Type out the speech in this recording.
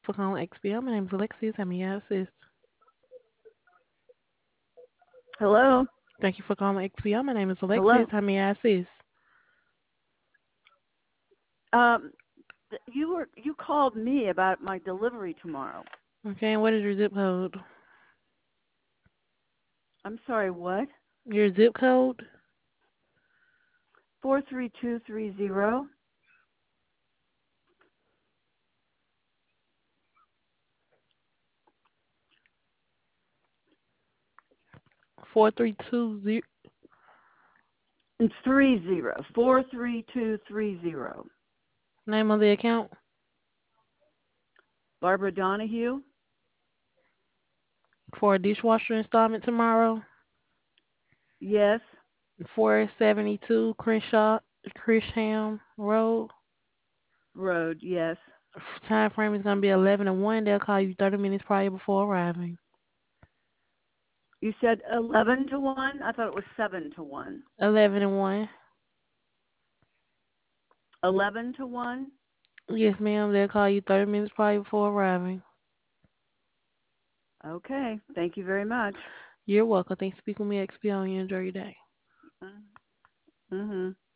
For calling XBL. My name is Alexis. How may I assist? Hello? Thank you for calling XBL. My name is Hello? Alexis. How may I assist? Um, you called me about my delivery tomorrow. Okay, and what is your zip code? I'm sorry, what? Your zip code? 43230. 4320. 43230. Name of the account? Barbara Donahue? For a dishwasher installment tomorrow. Yes. 472 Crisham Road. Road, yes. Time frame is going to be 11 to 1. They'll call you 30 minutes prior before arriving. You said 11 to 1? I thought it was 7 to 1. 11 to 1. 11 to 1? Yes, ma'am. They'll call you 30 minutes prior before arriving. Okay. Thank you very much. You're welcome. Thanks for speaking with me, XP on you. Enjoy your day. Mm-hmm.